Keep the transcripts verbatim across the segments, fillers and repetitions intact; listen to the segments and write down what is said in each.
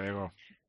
luego.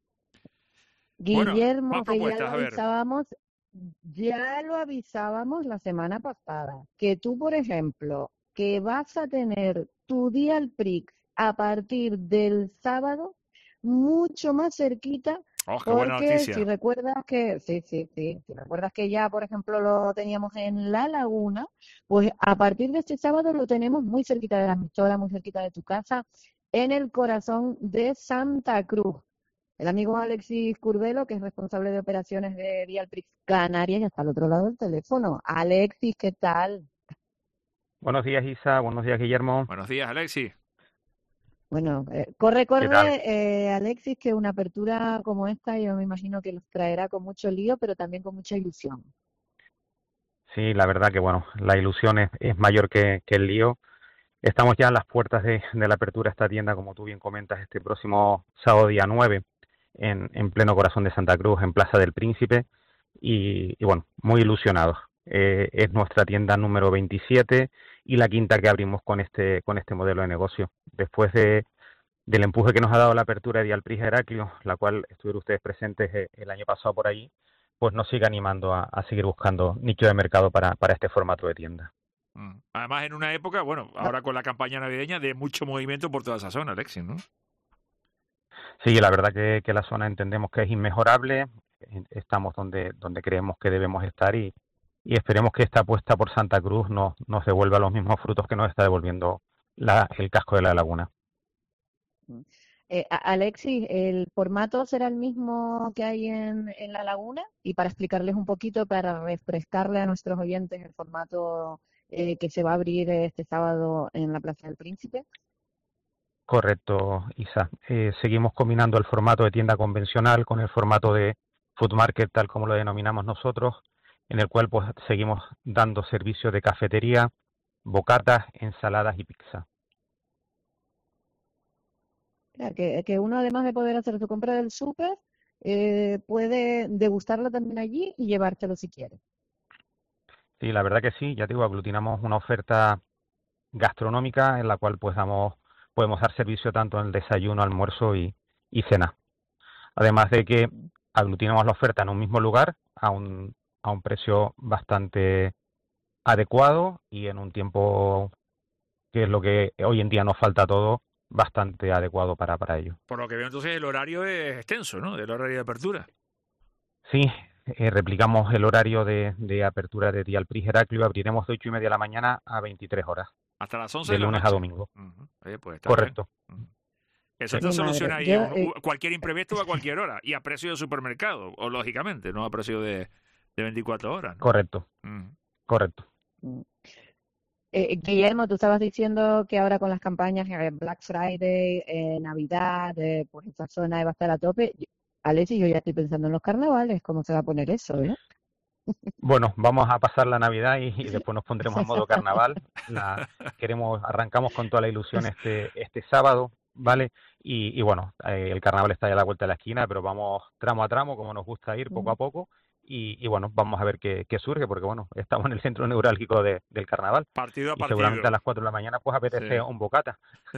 Bueno, más Guillermo, que ya lo propuestas, a ver. avisábamos, ya lo avisábamos la semana pasada, que tú, por ejemplo, que vas a tener tu día al Prix a partir del sábado, mucho más cerquita, Oh, qué buena porque si noticia. recuerdas que, sí, sí, sí, si recuerdas que ya, por ejemplo, lo teníamos en La Laguna, pues a partir de este sábado lo tenemos muy cerquita de la emisora, muy cerquita de tu casa, en el corazón de Santa Cruz. El amigo Alexis Curbelo, que es responsable de operaciones de Vialprix Canarias, ya está al otro lado del teléfono. Alexis, ¿qué tal? Buenos días, Isa. Buenos días, Guillermo. Buenos días, Alexis. Bueno, eh, corre, ¿Qué tal? corre, eh, Alexis, que una apertura como esta yo me imagino que los traerá con mucho lío, pero también con mucha ilusión. Sí, la verdad que bueno, la ilusión es, es mayor que, que el lío. Estamos ya a las puertas de, de la apertura de esta tienda, como tú bien comentas, este próximo sábado día nueve, en, en pleno corazón de Santa Cruz, en Plaza del Príncipe. Y, y bueno, muy ilusionados. Eh, es nuestra tienda número veintisiete y la quinta que abrimos con este, con este modelo de negocio. Después de, del empuje que nos ha dado la apertura de Dialpris Heraclio, la cual estuvieron ustedes presentes eh, el año pasado por allí, pues nos sigue animando a, a seguir buscando nicho de mercado para, para este formato de tienda. Mm. Además, en una época, bueno, Va- ahora con la campaña navideña, de mucho movimiento por toda esa zona, Alexis, ¿no? Sí, la verdad que, que la zona entendemos que es inmejorable, eh, estamos donde, donde creemos que debemos estar y, y esperemos que esta apuesta por Santa Cruz nos, nos devuelva los mismos frutos que nos está devolviendo la, el casco de la laguna. eh, a- Alexis, ¿el formato será el mismo que hay en, en La Laguna? Y para explicarles un poquito, para refrescarle a nuestros oyentes el formato eh, que se va a abrir este sábado en la Plaza del Príncipe. Correcto, Isa. Eh, seguimos combinando el formato de tienda convencional con el formato de food market, tal como lo denominamos nosotros, en el cual pues seguimos dando servicios de cafetería, bocatas, ensaladas y pizza. Claro, que, que uno además de poder hacer su compra del súper, eh, puede degustarlo también allí y llevártelo si quiere. Sí, la verdad que sí, ya te digo, aglutinamos una oferta gastronómica en la cual pues damos, podemos dar servicio tanto en el desayuno, almuerzo y, y cena. Además de que aglutinamos la oferta en un mismo lugar a un, a un precio bastante adecuado y en un tiempo que es lo que hoy en día nos falta todo, bastante adecuado para, para ello. Por lo que veo, entonces el horario es extenso, ¿no? El horario de apertura. Sí, eh, replicamos el horario de, de apertura de Dialpris Heraclio, abriremos de ocho y media de la mañana a veintitrés horas, Hasta las once de de la lunes a noche. domingo. Ujú. Oye, pues está bien. Correcto. Ujú. Eso Sí, te Mi madre, soluciona ahí yo, un- eh, u- cualquier imprevisto a cualquier hora y a precio de supermercado, o lógicamente, no a precio de, de veinticuatro horas, ¿no? correcto, Ujú. correcto. mm, eh, Guillermo, tú estabas diciendo que ahora con las campañas eh, Black Friday, eh, Navidad, eh, pues esa zona va a estar a tope. Yo- Alexis, yo ya estoy pensando en los carnavales, ¿cómo se va a poner eso, eh? Bueno, vamos a pasar la Navidad y, y después nos pondremos en modo carnaval. La, queremos, arrancamos con toda la ilusión este, este sábado, ¿vale? Y, y bueno, eh, el carnaval está ya a la vuelta de la esquina, pero vamos tramo a tramo, como nos gusta ir poco a poco. Y, y bueno, vamos a ver qué, qué surge, porque bueno, estamos en el centro neurálgico de- del carnaval Partido a y seguramente a partido. las cuatro de la mañana pues apetece Sí. un bocata.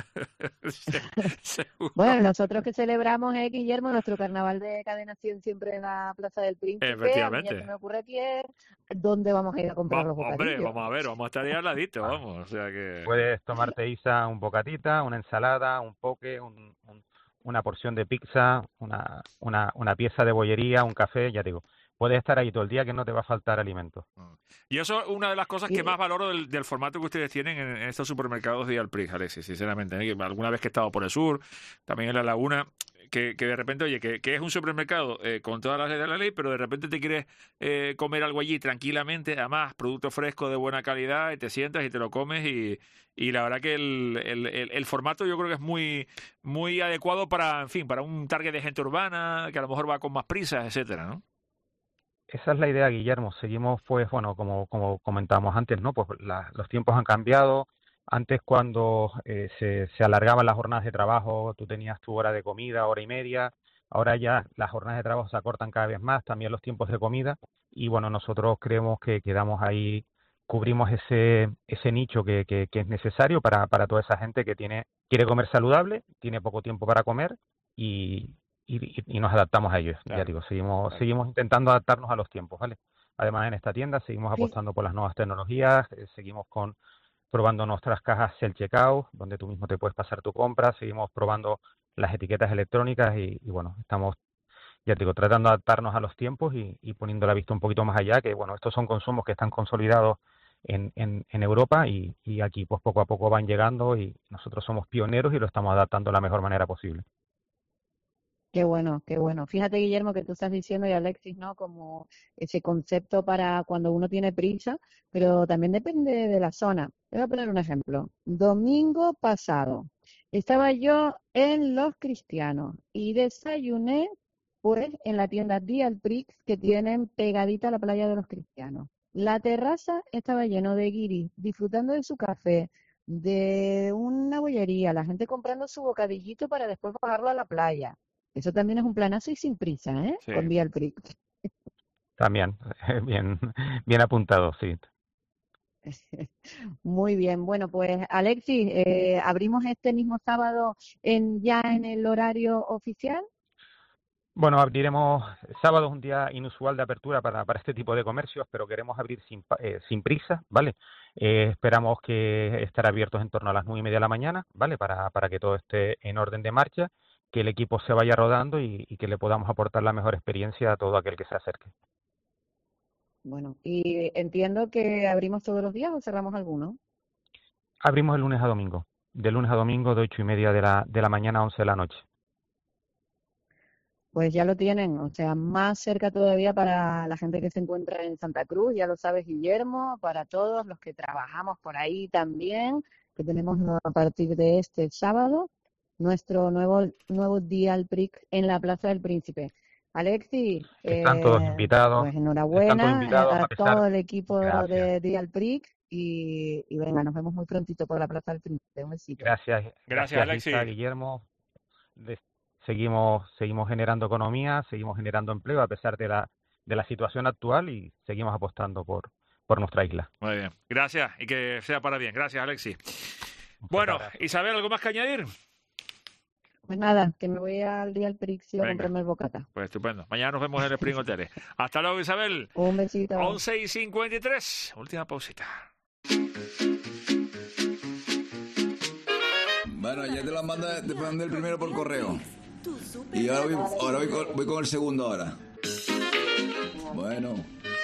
Se- Seguro. Bueno, nosotros que celebramos, eh, Guillermo, nuestro carnaval de Cadena cien siempre en la Plaza del Príncipe, a mí ya se Efectivamente. me ocurre aquí es dónde vamos a ir a comprar Va- los hombre, bocadillos. vamos a ver, vamos a estar ahí al ladito, Ah, vamos. O sea que. puedes tomarte, Isa, un bocatita, una ensalada, un poke, un, un- una porción de pizza, una, una, una pieza de bollería, un café, ya te digo. Puedes estar ahí todo el día que no te va a faltar alimento. Mm. Y eso es una de las cosas que más Y, valoro del, del formato que ustedes tienen en, en estos supermercados de Alprix, Alexis, sinceramente. ¿eh? Que alguna vez que he estado por el sur, también en la laguna, que, que de repente, oye, que, que es un supermercado eh, con todas las leyes de la ley, pero de repente te quieres eh, comer algo allí tranquilamente, además, producto fresco de buena calidad, y te sientas y te lo comes y, y la verdad que el, el, el, el formato yo creo que es muy, muy adecuado para, en fin, para un target de gente urbana, que a lo mejor va con más prisas, etcétera, ¿no? Esa es la idea, Guillermo. Seguimos, pues, bueno, como, como comentábamos antes, ¿no? Pues la- los tiempos han cambiado. Antes, cuando eh, se, se alargaban las jornadas de trabajo, tú tenías tu hora de comida, hora y media. Ahora ya las jornadas de trabajo se acortan cada vez más, también los tiempos de comida. Y bueno, nosotros creemos que quedamos ahí, cubrimos ese, ese nicho que, que, que es necesario para, para toda esa gente que tiene, quiere comer saludable, tiene poco tiempo para comer y, y nos adaptamos a ellos. Claro, Ya digo, seguimos, claro. seguimos intentando adaptarnos a los tiempos, ¿vale? Además, en esta tienda seguimos Sí, apostando por las nuevas tecnologías, eh, seguimos con probando nuestras cajas self-checkout, donde tú mismo te puedes pasar tu compra, seguimos probando las etiquetas electrónicas y, y bueno, estamos, ya te digo, tratando de adaptarnos a los tiempos y, y poniendo la vista un poquito más allá, que bueno, estos son consumos que están consolidados en, en, en Europa y, y aquí pues poco a poco van llegando y nosotros somos pioneros y lo estamos adaptando de la mejor manera posible. qué bueno, qué bueno. Fíjate, Guillermo, que tú estás diciendo, y Alexis, ¿no? Como ese concepto para cuando uno tiene prisa, pero también depende de la zona. Te voy a poner un ejemplo. Domingo pasado estaba yo en Los Cristianos y desayuné, pues, en la tienda Dial Prix que tienen pegadita a la playa de Los Cristianos. La terraza estaba lleno de guiris, disfrutando de su café, de una bollería, la gente comprando su bocadillito para después bajarlo a la playa. Eso también es un planazo y sin prisa, ¿eh? Sí. Con Dial Prix. También, bien, bien apuntado, sí. Muy bien. Bueno, pues Alexis, eh, abrimos este mismo sábado en ya en el horario oficial. Bueno, abriremos, sábado es un día inusual de apertura para, para este tipo de comercios, pero queremos abrir sin, pa- eh, sin prisa, ¿vale? Eh, esperamos que estar abiertos en torno a las nueve y media de la mañana, ¿vale? Para, para que todo esté en orden de marcha, que el equipo se vaya rodando y, y que le podamos aportar la mejor experiencia a todo aquel que se acerque. Bueno, y entiendo que abrimos todos los días o cerramos alguno. Abrimos el lunes a domingo, de lunes a domingo de ocho y media de la, de la mañana a once de la noche. Pues ya lo tienen, o sea, más cerca todavía para la gente que se encuentra en Santa Cruz, ya lo sabes, Guillermo, para todos los que trabajamos por ahí también, que tenemos a partir de este sábado nuestro nuevo nuevo Dial Prix en la Plaza del Príncipe. Alexi, Están todos eh, invitados, pues están todos enhorabuena eh, invitados a a pesar. todo el equipo Gracias. de Dial Prix y, y venga, nos vemos muy prontito por la Plaza del Príncipe. Un besito. Gracias, Gracias, gracias Isa, Alexis. Guillermo. De- seguimos, seguimos generando economía, seguimos generando empleo a pesar de la, de la situación actual y seguimos apostando por, por nuestra isla. Muy bien. Gracias y que sea para bien. Gracias, Alexis. Un fuerte Bueno, abrazo. Isabel, ¿algo más que añadir? Pues nada, que me voy al Dial Prix y a Venga, comprarme el bocata. pues estupendo. Mañana nos vemos en el Spring Hotel. Hasta luego, Isabel. Un besito. once y cincuenta y tres. Última pausita. Bueno, ya te lo mandé, te mandé el primero por correo. Y ahora voy, ahora voy, con, voy con el segundo ahora. Bueno.